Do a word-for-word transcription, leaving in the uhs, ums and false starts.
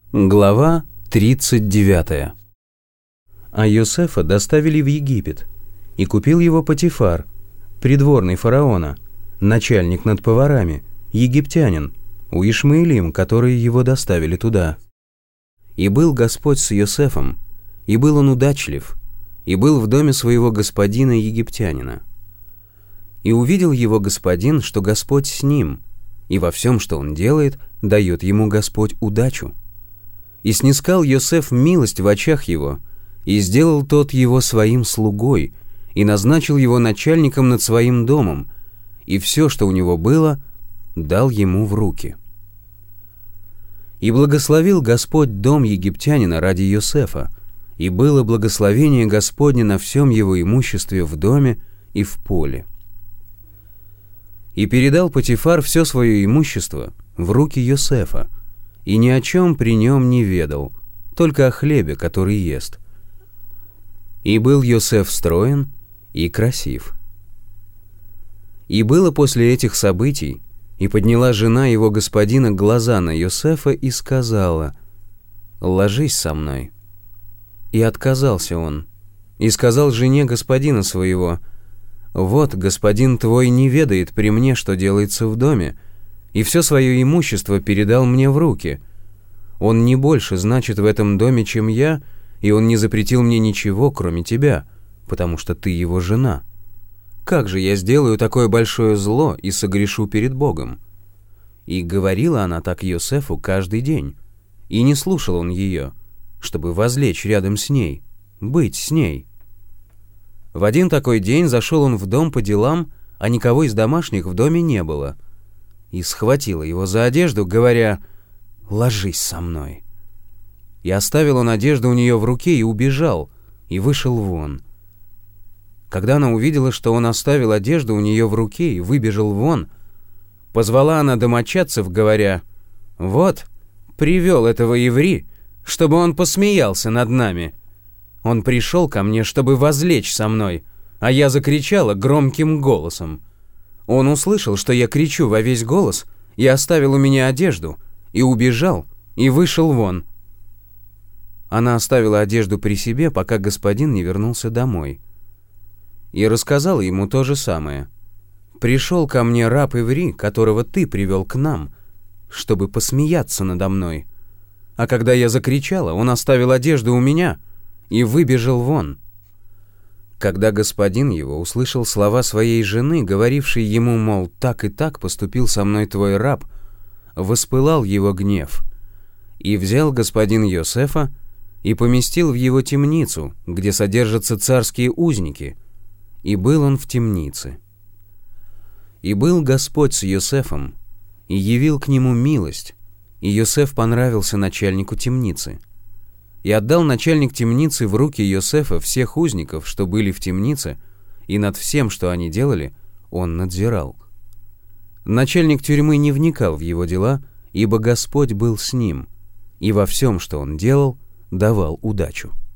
Глава тридцать девятая. А Йосефа доставили в Египет, и купил его Потифар, придворный фараона, начальник над поварами, египтянин, у Ишмаилим, которые его доставили туда. И был Господь с Йосефом, и был он удачлив, и был в доме своего господина египтянина. И увидел его господин, что Господь с ним, и во всем, что он делает, дает ему Господь удачу. И снискал Йосеф милость в очах его, и сделал тот его своим слугой, и назначил его начальником над своим домом, и все, что у него было, дал ему в руки. И благословил Господь дом египтянина ради Йосефа, и было благословение Господне на всем его имуществе в доме и в поле. И передал Потифар все свое имущество в руки Йосефа, и ни о чем при нем не ведал, только о хлебе, который ест. И был Йосеф строен и красив. И было после этих событий, и подняла жена его господина глаза на Йосефа и сказала: «Ложись со мной». И отказался он, и сказал жене господина своего: «Вот, господин твой не ведает при мне, что делается в доме, и все свое имущество передал мне в руки. Он не больше значит в этом доме, чем я, и он не запретил мне ничего, кроме тебя, потому что ты его жена. Как же я сделаю такое большое зло и согрешу перед Богом?» И говорила она так Йосефу каждый день, и не слушал он ее, чтобы возлечь рядом с ней, быть с ней. В один такой день зашел он в дом по делам, а никого из домашних в доме не было, и схватила его за одежду, говоря: «Ложись со мной». И оставил он одежду у нее в руке и убежал, и вышел вон. Когда она увидела, что он оставил одежду у нее в руке и выбежал вон, позвала она домочадцев, говоря: «Вот, привел этого еври, чтобы он посмеялся над нами. Он пришел ко мне, чтобы возлечь со мной, а я закричала громким голосом. Он услышал, что я кричу во весь голос, и оставил у меня одежду, и убежал, и вышел вон». Она оставила одежду при себе, пока господин не вернулся домой. И рассказала ему то же самое. «Пришел ко мне раб Иври, которого ты привел к нам, чтобы посмеяться надо мной. А когда я закричала, он оставил одежду у меня и выбежал вон». Когда господин его услышал слова своей жены, говорившей ему, мол, так и так поступил со мной твой раб, воспылал его гнев. И взял господин Йосефа и поместил в его темницу, где содержатся царские узники, и был он в темнице. И был Господь с Йосефом, и явил к нему милость, и Йосеф понравился начальнику темницы. И отдал начальник темницы в руки Йосефа всех узников, что были в темнице, и над всем, что они делали, он надзирал. Начальник тюрьмы не вникал в его дела, ибо Господь был с ним, и во всем, что он делал, давал удачу.